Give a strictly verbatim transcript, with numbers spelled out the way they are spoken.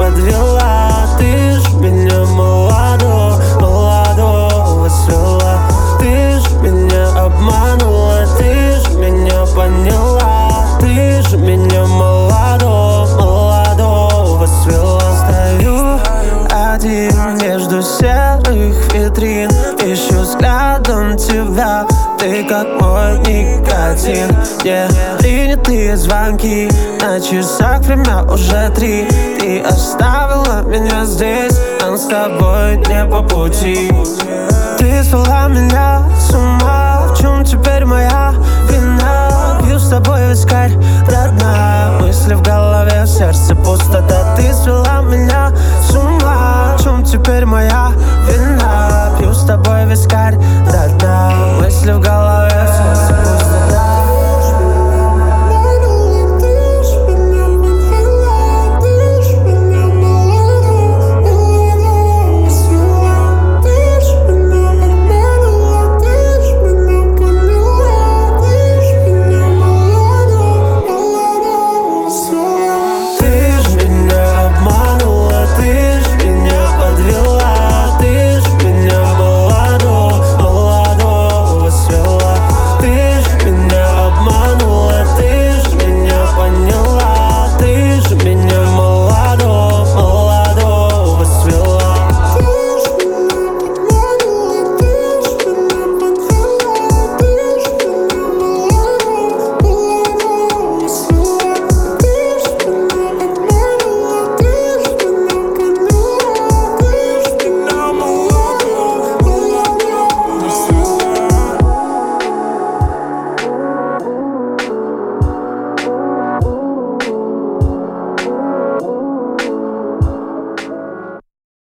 подвела. Ты ж меня молодо, молодого свела. Ты ж меня обманула, ты ж меня поняла. Ты ж меня молодо, молодого свела. Стою один между серых витрин, ищу взглядом тебя. Ты как мой никотин. Yeah. Принятые звонки, на часах время уже три. Ты оставила меня здесь, нам с тобой не по пути. Ты свела меня с ума, в чем теперь моя